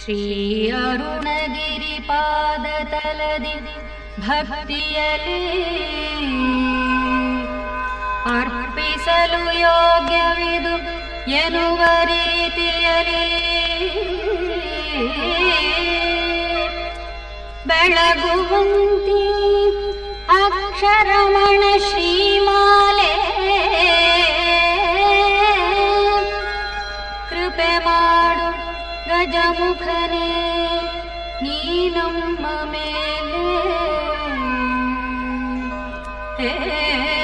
ಶ್ರೀ ಅರುಣಗಿರಿಪಾದ ತಲದಿ ಭಕ್ತಿಯಲಿ ಅರ್ಪಿಸಲು ಯೋಗ್ಯವಿದು ಎನ್ನುವ ರೀತಿಯಲಿ ಬೆಳಗುವಂತಿ ಅಕ್ಷರಮಣ ಶ್ರೀಮಾಲೆ ಕೃಪೆ ಮಾಡು ಗಜಮುಖನೇ ನೀ ನಮ್ಮ ಮೇಲೆ.